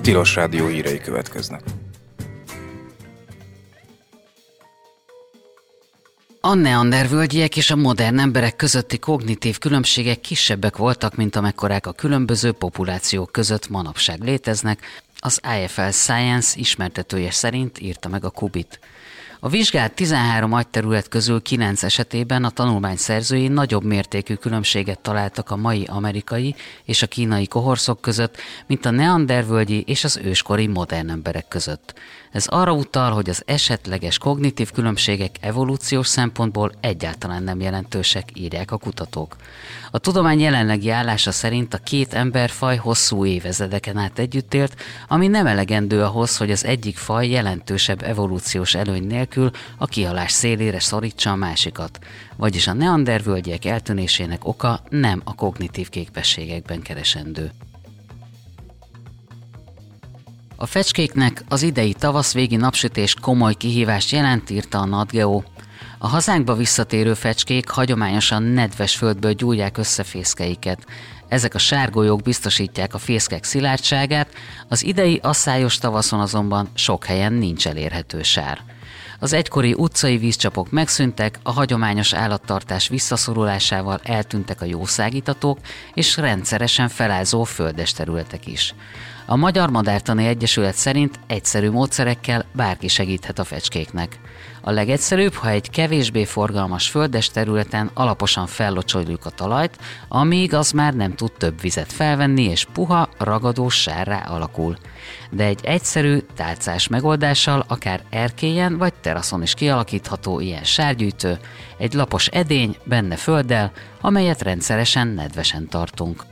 Tilos Rádió hírei következnek. A neandervölgyiek és a modern emberek közötti kognitív különbségek kisebbek voltak, mint amekkorák a különböző populációk között manapság léteznek, az IFL Science ismertetője szerint írta meg a Kubit. A vizsgált 13 agyterület közül 9 esetében a tanulmány szerzői nagyobb mértékű különbséget találtak a mai amerikai és a kínai kohorszok között, mint a neandervölgyi és az őskori modern emberek között. Ez arra utal, hogy az esetleges kognitív különbségek evolúciós szempontból egyáltalán nem jelentősek, írják a kutatók. A tudomány jelenlegi állása szerint a két emberfaj hosszú évezredeken át együtt élt, ami nem elegendő ahhoz, hogy az egyik faj jelentősebb evolúciós előny nélkül a kihalás szélére szorítsa a másikat. Vagyis a neandervölgyiek eltűnésének oka nem a kognitív képességekben keresendő. A fecskéknek az idei tavaszvégi napsütés komoly kihívást jelent, írta a Nat Geo. A hazánkba visszatérő fecskék hagyományosan nedves földből gyújják össze fészkeiket. Ezek a sárgolyók biztosítják a fészkek szilárdságát, az idei asszályos tavaszon azonban sok helyen nincs elérhető sár. Az egykori utcai vízcsapok megszűntek, a hagyományos állattartás visszaszorulásával eltűntek a jószágítatók és rendszeresen felázó földes területek is. A Magyar Madártani Egyesület szerint egyszerű módszerekkel bárki segíthet a fecskéknek. A legegyszerűbb, ha egy kevésbé forgalmas földes területen alaposan fellocsoljuk a talajt, amíg az már nem tud több vizet felvenni, és puha, ragadós sárrá alakul. De egy egyszerű, tálcás megoldással akár erkélyen vagy teraszon is kialakítható ilyen sárgyűjtő, egy lapos edény, benne földdel, amelyet rendszeresen nedvesen tartunk.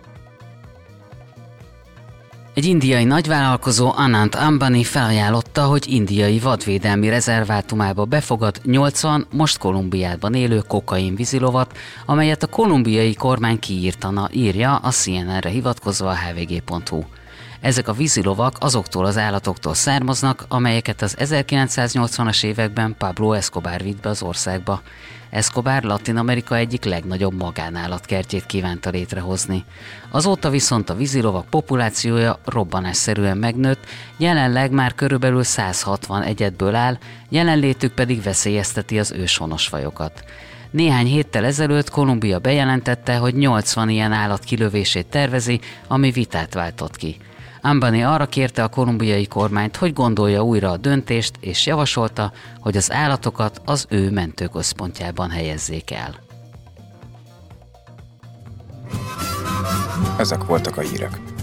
Egy indiai nagyvállalkozó, Anant Ambani felajánlotta, hogy indiai vadvédelmi rezervátumába befogad 80 most Kolumbiában élő kokain vízilovat, amelyet a kolumbiai kormány kiírtana, írja a CNN-re hivatkozva a hvg.hu. Ezek a vízilovak azoktól az állatoktól származnak, amelyeket az 1980-as években Pablo Escobar vitt be az országba. Escobar Latin-Amerika egyik legnagyobb magánállatkertjét kívánta létrehozni. Azóta viszont a vízilovak populációja robbanásszerűen megnőtt, jelenleg már körülbelül 160 egyedből áll, jelenlétük pedig veszélyezteti az őshonos fajokat. Néhány héttel ezelőtt Kolumbia bejelentette, hogy 80 ilyen állat kilövését tervezi, ami vitát váltott ki. Ambani arra kérte a kolumbiai kormányt, hogy gondolja újra a döntést, és javasolta, hogy az állatokat az ő mentőközpontjában helyezzék el. Ezek voltak a hírek.